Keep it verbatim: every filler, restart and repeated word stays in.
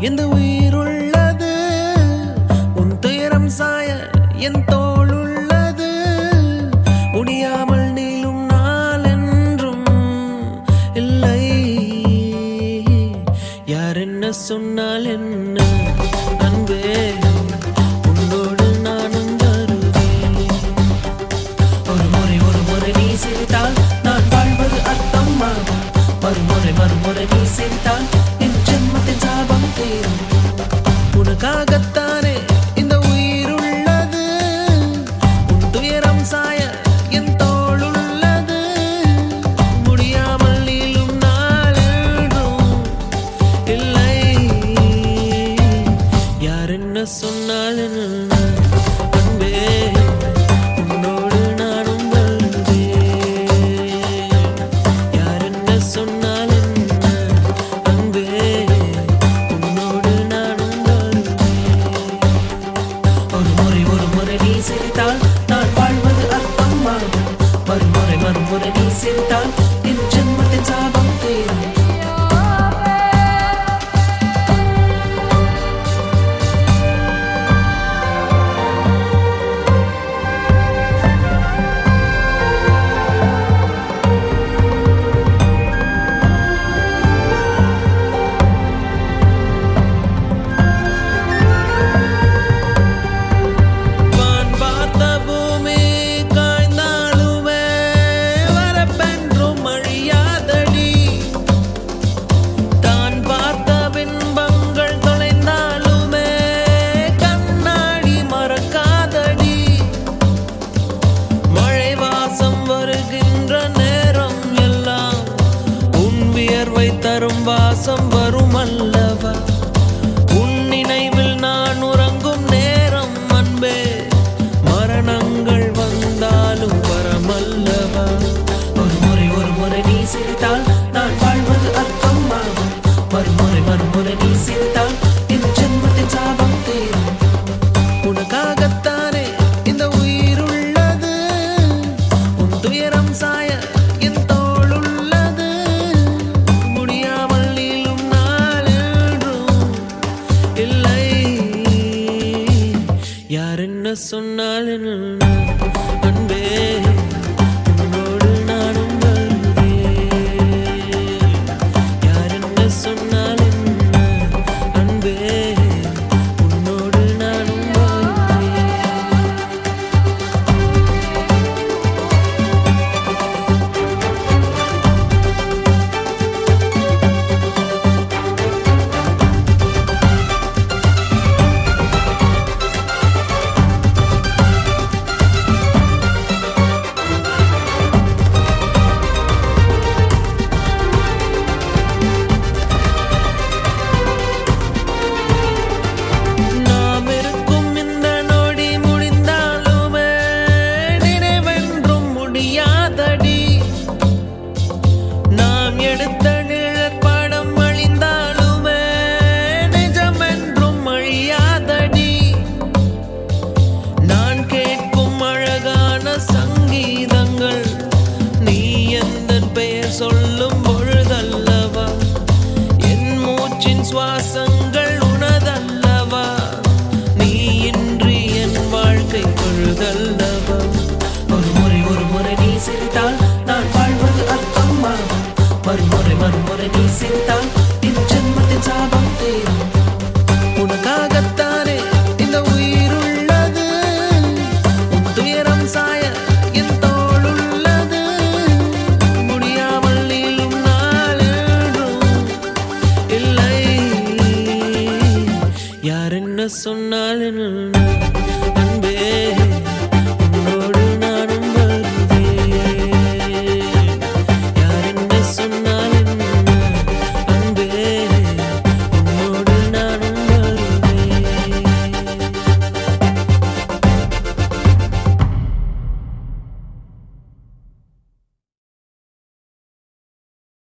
எந்த உயிருள்ளது உன் துயரம் சாய என் தோள் உள்ளது முடியாமல் நீளும் நாள் என்றும் இல்லை யார் என்ன சொன்னால் என்ன அன்பே உன்னோடு நானும் வருவேன் ஒரு முறை ஒரு முறை நீ சிரித்தால் நான் வாழ்வது அர்த்தமாகும் மறுமுறை மறுமுறை நீ சிரித்தால் என் ஜென்மத்தின் சாபம் தீரும் உனக்காகத்தானே இந்த உயிர் உள்ளது உன் துயரம் சாய என் தோள் உள்ளது முடியாமல் நீளும் நாள் என்றும் இல்லை யார் என்ன சொன்னால் என்ன அன்பே உன்னோடு நானும் வருவேன் யார் என்ன சொன்னால் என்ன அன்பே உன்னோடு நானும் வருவேன் ஒரு முறை ஒரு முறை நீ சிரித்தால் நான் வாழ்வது அர்த்தமாகும் மறுமுறை மறுமுறை நீ சிரித்தால் என் ஜென்மத்தின் சாபம் தீரும் தரும் வாசம் வரும் அல்லவா உன் நினைவில் நான் உறங்கும் நேரம் அன்பே மரணங்கள் வந்தாலும் வரமல்லவா ஒரு முறை ஒரு முறை நீ சிரித்தால் நான் வாழ்வது அர்த்தமாகும் மறுமுறை மறுமுறை நீ சிரித்தால் என் ஜென்மத்தின் சாபம் தீரும் உனக்காகத்தானே இந்த உயிர் உள்ளது உன் துயரம் சாய என் தோள் உள்ளது முடியாமல் நீளும் நாள் என்றும் இல்லை யார் என்ன சொன்னால் என்ன அன்பே உன்னோடு நானும் வருவேன் யார் என்ன சொன்னால் என்ன அன்பே உன்னோடு நானும் வருவேன் சொல்லும் பொழுதல்லவா என் மூச்சின் சுவாசங்கள் உனதல்லவா நீ இன்றி என் வாழ்க்கை பொழுதல்லவா ஒரு முறை ஒரு முறை நீ சிரித்தால் நான் வாழ்வது அர்த்தமாகும் மறுமுறை மறுமுறை நீ சிரித்தால் என் ஜென்மத்தின் சாபம் தீரும் உனக்காகத்தானே இந்த உயிர் உள்ளது உன் துயரம் சாய என் தோள் உள்ளது முடியாமல் நீளும் நாள் என்றும் இல்லை யார் என்ன சொன்னால் என்ன